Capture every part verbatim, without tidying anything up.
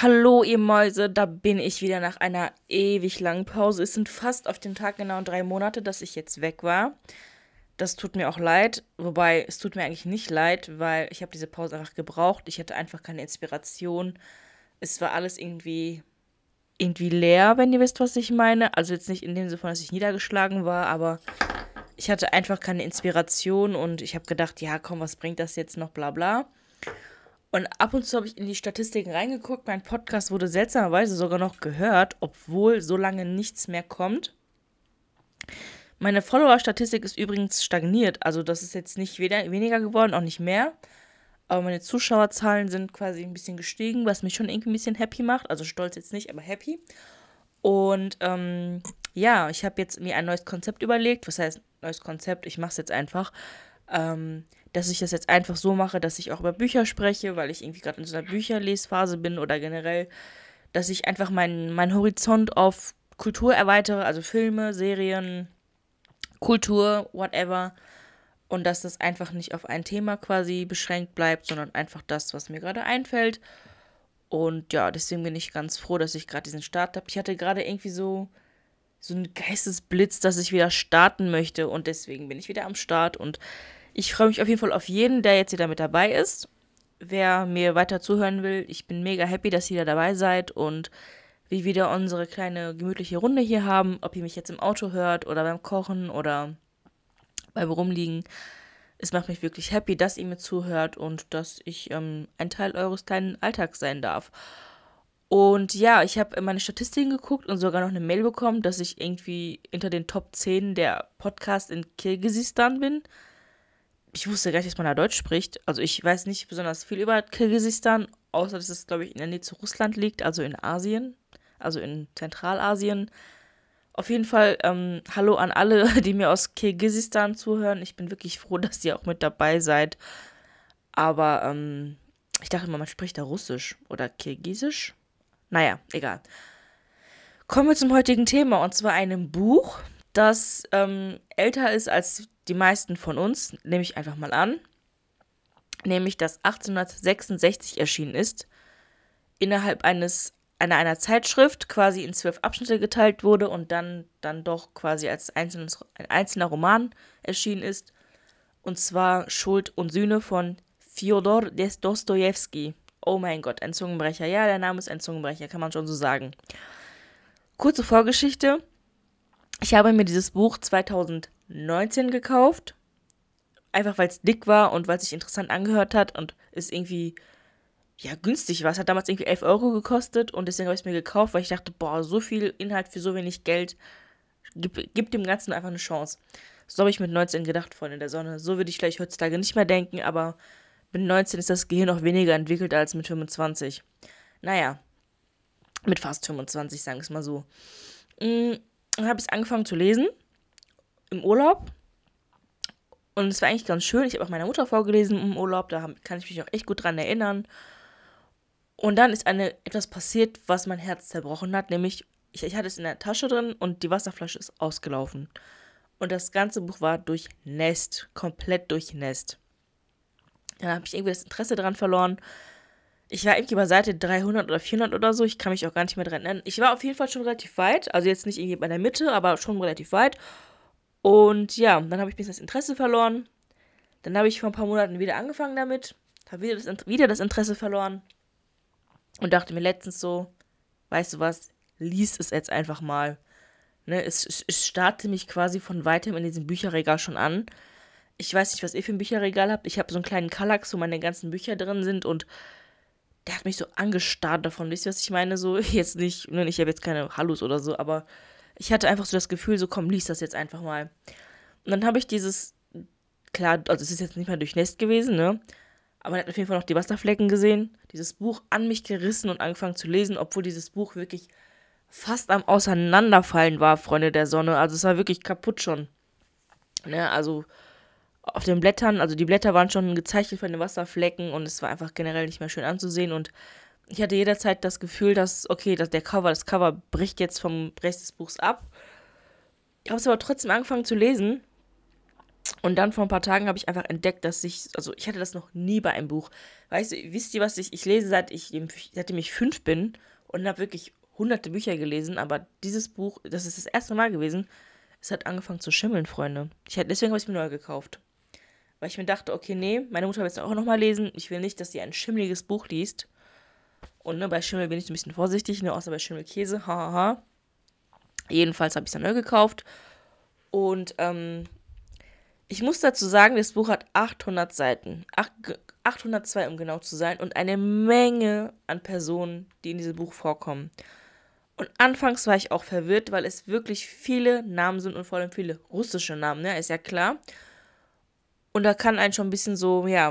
Hallo, ihr Mäuse, da bin ich wieder nach einer ewig langen Pause. Es sind fast auf den Tag genau drei Monate, dass ich jetzt weg war. Das tut mir auch leid, wobei es tut mir eigentlich nicht leid, weil ich habe diese Pause einfach gebraucht. Ich hatte einfach keine Inspiration. Es war alles irgendwie, irgendwie leer, wenn ihr wisst, was ich meine. Also jetzt nicht in dem Sinne von, dass ich niedergeschlagen war, aber ich hatte einfach keine Inspiration und ich habe gedacht, ja, komm, was bringt das jetzt noch, bla bla. Und ab und zu habe ich in die Statistiken reingeguckt. Mein Podcast wurde seltsamerweise sogar noch gehört, obwohl so lange nichts mehr kommt. Meine Follower-Statistik ist übrigens stagniert. Also das ist jetzt nicht weder, weniger geworden, auch nicht mehr. Aber meine Zuschauerzahlen sind quasi ein bisschen gestiegen, was mich schon irgendwie ein bisschen happy macht. Also stolz jetzt nicht, aber happy. Und ähm, ja, ich habe jetzt mir ein neues Konzept überlegt. Was heißt neues Konzept? Ich mache es jetzt einfach. Ähm, dass ich das jetzt einfach so mache, dass ich auch über Bücher spreche, weil ich irgendwie gerade in so einer Bücherlesphase bin oder generell, dass ich einfach meinen meinen Horizont auf Kultur erweitere, also Filme, Serien, Kultur, whatever. Und dass das einfach nicht auf ein Thema quasi beschränkt bleibt, sondern einfach das, was mir gerade einfällt. Und ja, deswegen bin ich ganz froh, dass ich gerade diesen Start habe. Ich hatte gerade irgendwie so, so einen Geistesblitz, dass ich wieder starten möchte. Und deswegen bin ich wieder am Start. Und ich freue mich auf jeden Fall auf jeden, der jetzt wieder mit dabei ist. Wer mir weiter zuhören will, ich bin mega happy, dass ihr da dabei seid und wir wieder unsere kleine gemütliche Runde hier haben. Ob ihr mich jetzt im Auto hört oder beim Kochen oder beim Rumliegen. Es macht mich wirklich happy, dass ihr mir zuhört und dass ich ähm, ein Teil eures kleinen Alltags sein darf. Und ja, ich habe in meine Statistiken geguckt und sogar noch eine Mail bekommen, dass ich irgendwie unter den Top zehn der Podcasts in Kirgisistan bin. Ich wusste gar nicht, dass man da Deutsch spricht. Also ich weiß nicht besonders viel über Kirgisistan, außer dass es, glaube ich, in der Nähe zu Russland liegt, also in Asien, also in Zentralasien. Auf jeden Fall, ähm, hallo an alle, die mir aus Kirgisistan zuhören. Ich bin wirklich froh, dass ihr auch mit dabei seid. Aber ähm, ich dachte immer, man spricht da Russisch oder Kirgisisch. Naja, egal. Kommen wir zum heutigen Thema, und zwar einem Buch, das ähm, älter ist als die meisten von uns, nehme ich einfach mal an, nämlich das achtzehnhundertsechsundsechzig erschienen ist, innerhalb eines einer, einer Zeitschrift quasi in zwölf Abschnitte geteilt wurde und dann, dann doch quasi als einzelnes, ein einzelner Roman erschienen ist, und zwar Schuld und Sühne von Fjodor Dostojewski. Oh mein Gott, ein Zungenbrecher. Ja, der Name ist ein Zungenbrecher, kann man schon so sagen. Kurze Vorgeschichte. Ich habe mir dieses Buch zweitausendneunzehn gekauft, einfach weil es dick war und weil es sich interessant angehört hat und es irgendwie, ja, günstig war. Es hat damals irgendwie elf Euro gekostet und deswegen habe ich es mir gekauft, weil ich dachte, boah, so viel Inhalt für so wenig Geld, gib, gib dem Ganzen einfach eine Chance. So habe ich mit neunzehn gedacht, Freunde der Sonne. So würde ich vielleicht heutzutage nicht mehr denken, aber mit neunzehn ist das Gehirn noch weniger entwickelt als mit fünfundzwanzig. Naja, mit fast fünfundzwanzig, sagen wir es mal so. Mm, Dann habe ich es angefangen zu lesen, im Urlaub. Und es war eigentlich ganz schön. Ich habe auch meiner Mutter vorgelesen im Urlaub, da kann ich mich auch echt gut dran erinnern. Und dann ist eine, etwas passiert, was mein Herz zerbrochen hat, nämlich ich, ich hatte es in der Tasche drin und die Wasserflasche ist ausgelaufen. Und das ganze Buch war durchnässt, komplett durchnässt. Dann habe ich irgendwie das Interesse daran verloren. Ich war irgendwie bei Seite dreihundert oder vierhundert oder so, ich kann mich auch gar nicht mehr dran erinnern. Ich war auf jeden Fall schon relativ weit, also jetzt nicht irgendwie bei der Mitte, aber schon relativ weit. Und ja, dann habe ich ein bisschen das Interesse verloren. Dann habe ich vor ein paar Monaten wieder angefangen damit, habe wieder das, wieder das Interesse verloren und dachte mir letztens so, weißt du was, lies es jetzt einfach mal. Ne, es, es, es starrte mich quasi von weitem in diesem Bücherregal schon an. Ich weiß nicht, was ihr für ein Bücherregal habt. Ich habe so einen kleinen Kallax, wo meine ganzen Bücher drin sind und der hat mich so angestarrt davon. Wisst ihr, was ich meine? So, jetzt nicht, ne, ich habe jetzt keine Hallus oder so, aber ich hatte einfach so das Gefühl, so komm, lies das jetzt einfach mal. Und dann habe ich dieses, klar, also es ist jetzt nicht mehr durchnässt gewesen, ne? Aber man hat auf jeden Fall noch die Wasserflecken gesehen, dieses Buch an mich gerissen und angefangen zu lesen, obwohl dieses Buch wirklich fast am Auseinanderfallen war, Freunde der Sonne. Also es war wirklich kaputt schon. Ne? Also auf den Blättern, also die Blätter waren schon gezeichnet von den Wasserflecken und es war einfach generell nicht mehr schön anzusehen und ich hatte jederzeit das Gefühl, dass, okay, dass der Cover, das Cover bricht jetzt vom Rest des Buchs ab. Ich habe es aber trotzdem angefangen zu lesen Und dann vor ein paar Tagen habe ich einfach entdeckt, dass ich, also ich hatte das noch nie bei einem Buch. Weißt du, wisst ihr, was ich, ich lese, seit ich, seitdem ich fünf bin und habe wirklich hunderte Bücher gelesen, aber dieses Buch, das ist das erste Mal gewesen, es hat angefangen zu schimmeln, Freunde. Ich, hätte- deswegen habe ich es mir neu gekauft. Weil ich mir dachte, okay, nee, meine Mutter will es auch nochmal lesen. Ich will nicht, dass sie ein schimmeliges Buch liest. Und ne, bei Schimmel bin ich so ein bisschen vorsichtig, ne, außer bei Schimmelkäse, hahaha. Jedenfalls habe ich es dann neu gekauft. Und ähm, ich muss dazu sagen, das Buch hat achthundert Seiten. Ach, achthundertzwei, um genau zu sein. Und eine Menge an Personen, die in diesem Buch vorkommen. Und anfangs war ich auch verwirrt, weil es wirklich viele Namen sind und vor allem viele russische Namen, ne? Ist ja klar. Und da kann einen schon ein bisschen so, ja,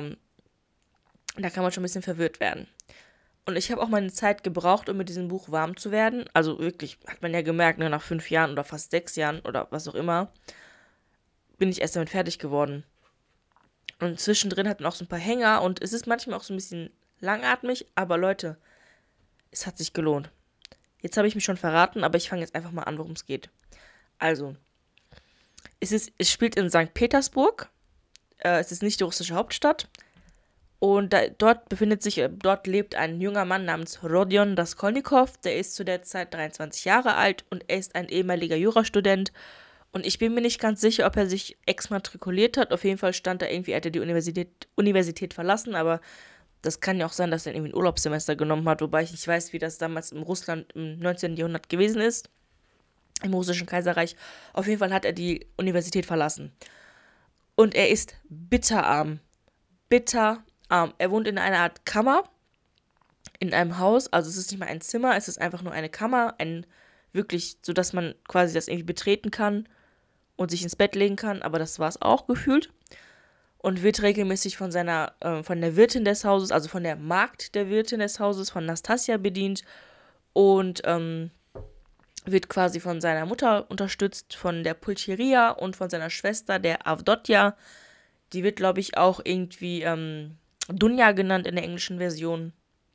da kann man schon ein bisschen verwirrt werden. Und ich habe auch meine Zeit gebraucht, um mit diesem Buch warm zu werden. Also wirklich, hat man ja gemerkt, ne, nach fünf Jahren oder fast sechs Jahren oder was auch immer, bin ich erst damit fertig geworden. Und zwischendrin hat man auch so ein paar Hänger und es ist manchmal auch so ein bisschen langatmig, aber Leute, es hat sich gelohnt. Jetzt habe ich mich schon verraten, aber ich fange jetzt einfach mal an, worum es geht. Also, es, ist, es spielt in Sankt Petersburg. Äh, es ist nicht die russische Hauptstadt. Und da, dort befindet sich, äh, dort lebt ein junger Mann namens Rodion Raskolnikow. Der ist zu der Zeit dreiundzwanzig Jahre alt und er ist ein ehemaliger Jurastudent. Und ich bin mir nicht ganz sicher, ob er sich exmatrikuliert hat. Auf jeden Fall stand da irgendwie, er hätte die Universität, Universität verlassen, aber das kann ja auch sein, dass er irgendwie ein Urlaubssemester genommen hat, wobei ich nicht weiß, wie das damals in Russland im neunzehnten. Jahrhundert gewesen ist, im russischen Kaiserreich. Auf jeden Fall hat er die Universität verlassen. Und er ist bitterarm. Bitterarm. Er wohnt in einer Art Kammer, in einem Haus, also es ist nicht mal ein Zimmer, es ist einfach nur eine Kammer, ein wirklich, so dass man quasi das irgendwie betreten kann und sich ins Bett legen kann, aber das war es auch gefühlt. Und wird regelmäßig von seiner, äh, von der Wirtin des Hauses, also von der Magd der Wirtin des Hauses, von Nastasia bedient und ähm, wird quasi von seiner Mutter unterstützt, von der Pulcheria und von seiner Schwester, der Avdotja. Die wird, glaube ich, auch irgendwie ähm, Dunja genannt in der englischen Version.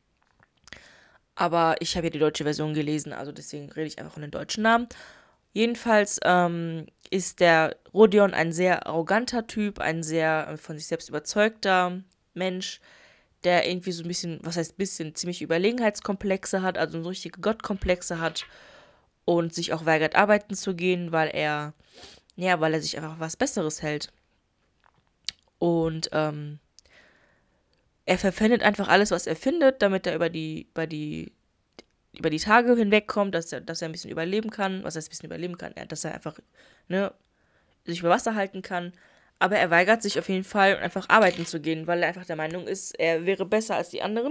Aber ich habe ja die deutsche Version gelesen, also deswegen rede ich einfach von den deutschen Namen. Jedenfalls ähm, ist der Rodion ein sehr arroganter Typ, ein sehr äh, von sich selbst überzeugter Mensch, der irgendwie so ein bisschen, was heißt bisschen, ziemlich Überlegenheitskomplexe hat, also so richtige Gottkomplexe hat und sich auch weigert, arbeiten zu gehen, weil er, ja, weil er sich einfach was Besseres hält. Und ähm, er verpfändet einfach alles, was er findet, damit er über die, über die, über die Tage hinwegkommt, dass er, dass er ein bisschen überleben kann. Was heißt ein bisschen überleben kann? Ja, dass er einfach, ne, sich über Wasser halten kann. Aber er weigert sich auf jeden Fall, einfach arbeiten zu gehen, weil er einfach der Meinung ist, er wäre besser als die anderen.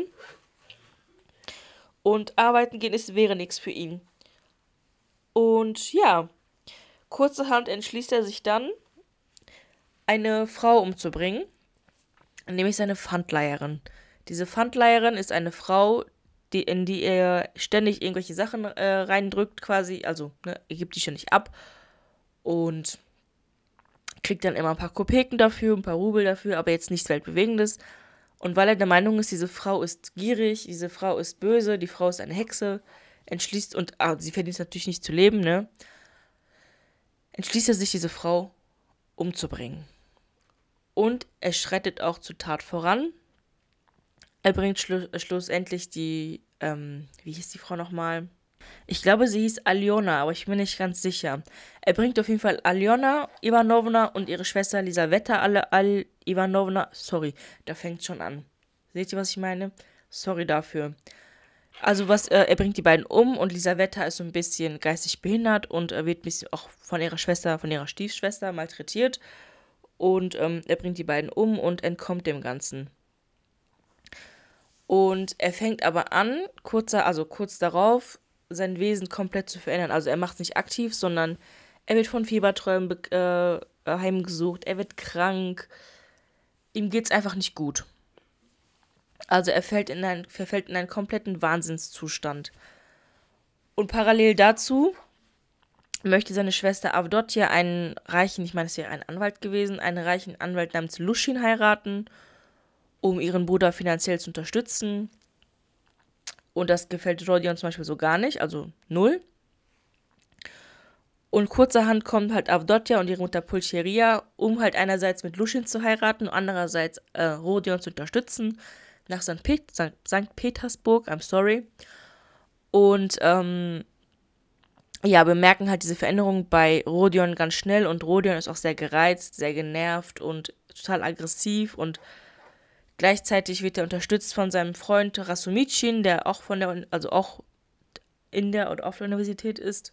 Und arbeiten gehen ist, wäre nichts für ihn. Und ja, kurzerhand entschließt er sich dann, eine Frau umzubringen, nämlich seine Pfandleiherin. Diese Pfandleiherin ist eine Frau, die, in die er ständig irgendwelche Sachen äh, reindrückt, quasi, also ne, er gibt die ständig ab und kriegt dann immer ein paar Kopeken dafür, ein paar Rubel dafür, aber jetzt nichts Weltbewegendes. Und weil er der Meinung ist, diese Frau ist gierig, diese Frau ist böse, die Frau ist eine Hexe, entschließt, und ah, sie verdient natürlich nicht zu leben, ne? Entschließt er sich, diese Frau umzubringen. Und er schreitet auch zur Tat voran. Er bringt schlu schlussendlich die, ähm, wie hieß die Frau nochmal? Ich glaube, sie hieß Aljona, aber ich bin nicht ganz sicher. Er bringt auf jeden Fall Aljona Ivanovna und ihre Schwester Lisaweta alle Al Ivanovna. Sorry, da fängt schon an. Seht ihr, was ich meine? Sorry dafür. Also was, äh, er bringt die beiden um und Lisaweta ist so ein bisschen geistig behindert und äh, wird ein bisschen auch von ihrer Schwester, von ihrer Stiefschwester malträtiert. Und ähm, er bringt die beiden um und entkommt dem Ganzen. Und er fängt aber an, kurzer, also kurz darauf, sein Wesen komplett zu verändern. Also er macht es nicht aktiv, sondern er wird von Fieberträumen äh, heimgesucht, er wird krank, ihm geht es einfach nicht gut. Also er fällt in ein, verfällt in einen kompletten Wahnsinnszustand. Und parallel dazu möchte seine Schwester Avdotja einen reichen, ich meine, es wäre ein Anwalt gewesen, einen reichen Anwalt namens Luschin heiraten, um ihren Bruder finanziell zu unterstützen. Und das gefällt Rodion zum Beispiel so gar nicht, also null. Und kurzerhand kommt halt Avdotja und ihre Mutter Pulcheria, um halt einerseits mit Luschin zu heiraten und andererseits äh, Rodion zu unterstützen, nach Sankt, Pet Sankt Petersburg, I'm sorry. Und ähm, ja, bemerken halt diese Veränderung bei Rodion ganz schnell und Rodion ist auch sehr gereizt, sehr genervt und total aggressiv und gleichzeitig wird er unterstützt von seinem Freund Rasumichin, der auch von der, also auch in der oder auf der Universität ist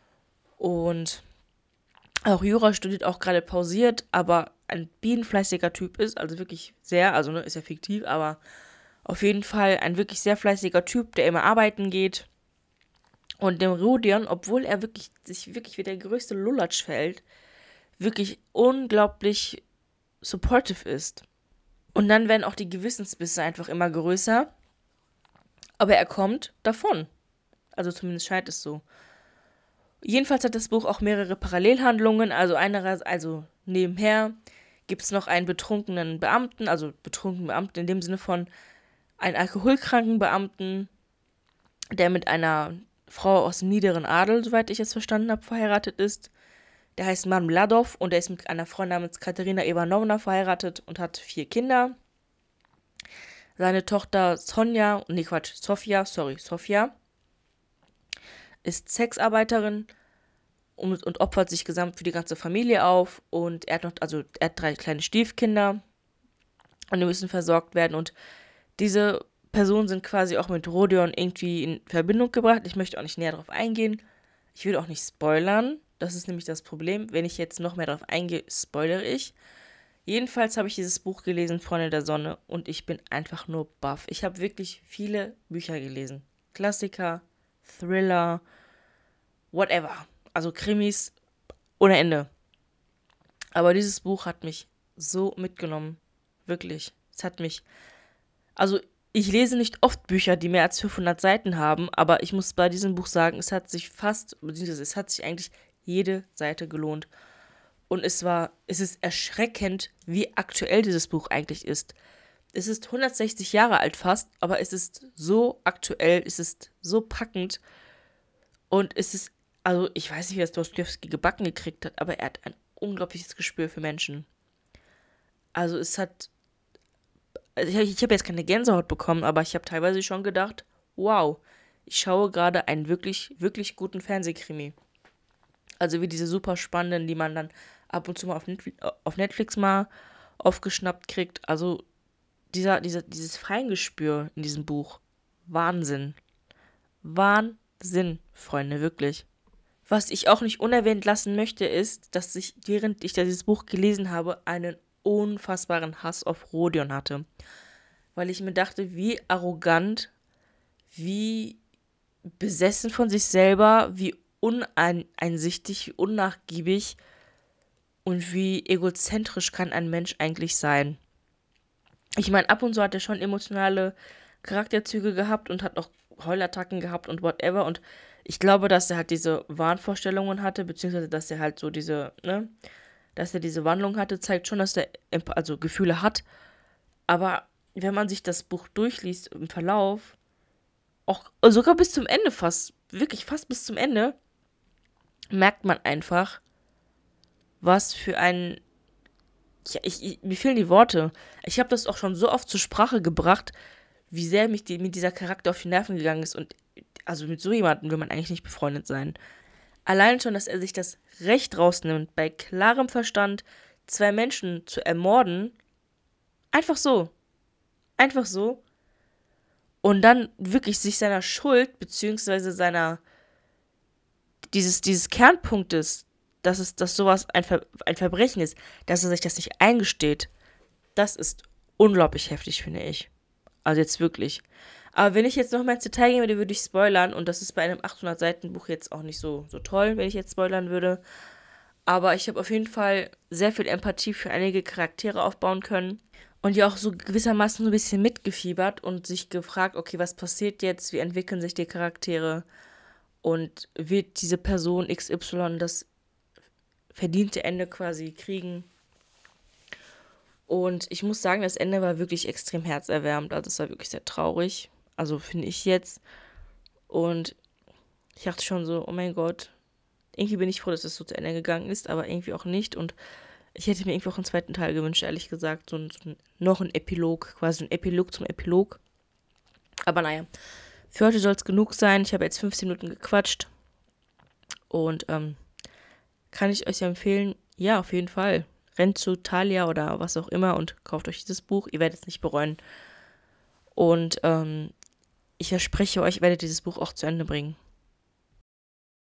und auch Jura studiert, auch gerade pausiert, aber ein bienenfleißiger Typ ist, also wirklich sehr, also ne, ist ja fiktiv, aber auf jeden Fall ein wirklich sehr fleißiger Typ, der immer arbeiten geht. Und dem Rodion, obwohl er wirklich sich wirklich wie der größte Lulatsch verhält, wirklich unglaublich supportive ist. Und dann werden auch die Gewissensbisse einfach immer größer. Aber er kommt davon. Also zumindest scheint es so. Jedenfalls hat das Buch auch mehrere Parallelhandlungen. Also einerseits, also nebenher gibt es noch einen betrunkenen Beamten, also betrunkenen Beamten in dem Sinne von einen alkoholkranken Beamten, der mit einer Frau aus dem niederen Adel, soweit ich es verstanden habe, verheiratet ist. Der heißt Marmeladov und der ist mit einer Frau namens Katerina Ivanovna verheiratet und hat vier Kinder. Seine Tochter Sonja, nee Quatsch, Sofia, sorry, Sofia, ist Sexarbeiterin und, und opfert sich gesamt für die ganze Familie auf. Und er hat noch, also er hat drei kleine Stiefkinder und die müssen versorgt werden. Und diese Personen sind quasi auch mit Rodion irgendwie in Verbindung gebracht. Ich möchte auch nicht näher darauf eingehen. Ich will auch nicht spoilern. Das ist nämlich das Problem. Wenn ich jetzt noch mehr darauf eingehe, spoilere ich. Jedenfalls habe ich dieses Buch gelesen, Freunde der Sonne, und ich bin einfach nur baff. Ich habe wirklich viele Bücher gelesen. Klassiker, Thriller, whatever. Also Krimis ohne Ende. Aber dieses Buch hat mich so mitgenommen. Wirklich. Es hat mich... Also ich lese nicht oft Bücher, die mehr als fünfhundert Seiten haben, aber ich muss bei diesem Buch sagen, es hat sich fast, beziehungsweise es hat sich eigentlich jede Seite gelohnt. Und es war, es ist erschreckend, wie aktuell dieses Buch eigentlich ist. Es ist hundertsechzig Jahre alt fast, aber es ist so aktuell, es ist so packend. Und es ist, also ich weiß nicht, wie das Dostojewski gebacken gekriegt hat, aber er hat ein unglaubliches Gespür für Menschen. Also es hat, also ich, ich habe jetzt keine Gänsehaut bekommen, aber ich habe teilweise schon gedacht, wow, ich schaue gerade einen wirklich, wirklich guten Fernsehkrimi. Also wie diese super spannenden, die man dann ab und zu mal auf Netflix, auf Netflix mal aufgeschnappt kriegt. Also dieser, dieser, dieses Feingespür in diesem Buch. Wahnsinn. Wahnsinn, Freunde, wirklich. Was ich auch nicht unerwähnt lassen möchte, ist, dass ich, während ich dieses Buch gelesen habe, einen unfassbaren Hass auf Rodion hatte. Weil ich mir dachte, wie arrogant, wie besessen von sich selber, wie uneinsichtig, wie unnachgiebig und wie egozentrisch kann ein Mensch eigentlich sein. Ich meine, ab und zu hat er schon emotionale Charakterzüge gehabt und hat auch Heulattacken gehabt und whatever. Und ich glaube, dass er halt diese Wahnvorstellungen hatte, beziehungsweise dass er halt so diese, ne, dass er diese Wandlung hatte, zeigt schon, dass er also Gefühle hat. Aber wenn man sich das Buch durchliest im Verlauf, auch sogar bis zum Ende fast, wirklich fast bis zum Ende, merkt man einfach, was für ein... Ja, ich, ich, mir fehlen die Worte. Ich habe das auch schon so oft zur Sprache gebracht, wie sehr mich die, mit dieser Charakter auf die Nerven gegangen ist. Und also mit so jemandem will man eigentlich nicht befreundet sein. Allein schon, dass er sich das Recht rausnimmt, bei klarem Verstand zwei Menschen zu ermorden. Einfach so. Einfach so. Und dann wirklich sich seiner Schuld, beziehungsweise seiner, dieses, dieses Kernpunktes, dass es, dass sowas ein, Ver, ein Verbrechen ist, dass er sich das nicht eingesteht, das ist unglaublich heftig, finde ich. Also jetzt wirklich. Aber wenn ich jetzt noch mal ins Detail gehen würde, würde ich spoilern. Und das ist bei einem achthundert-Seiten-Buch jetzt auch nicht so, so toll, wenn ich jetzt spoilern würde. Aber ich habe auf jeden Fall sehr viel Empathie für einige Charaktere aufbauen können. Und ja auch so gewissermaßen so ein bisschen mitgefiebert und sich gefragt, okay, was passiert jetzt? Wie entwickeln sich die Charaktere? Und wird diese Person X Y das verdiente Ende quasi kriegen? Und ich muss sagen, das Ende war wirklich extrem herzerwärmend. Also es war wirklich sehr traurig. Also finde ich jetzt. Und ich dachte schon so, oh mein Gott, Irgendwie bin ich froh, dass es so zu Ende gegangen ist, aber irgendwie auch nicht. Und ich hätte mir irgendwie auch einen zweiten Teil gewünscht, ehrlich gesagt. So ein, so ein, noch ein Epilog, quasi ein Epilog zum Epilog. Aber naja, für heute soll es genug sein. Ich habe jetzt fünfzehn Minuten gequatscht. Und ähm, kann ich euch empfehlen, ja, auf jeden Fall. Rennt zu Thalia oder was auch immer und kauft euch dieses Buch. Ihr werdet es nicht bereuen. Und ähm, ich verspreche euch, ihr werdet dieses Buch auch zu Ende bringen.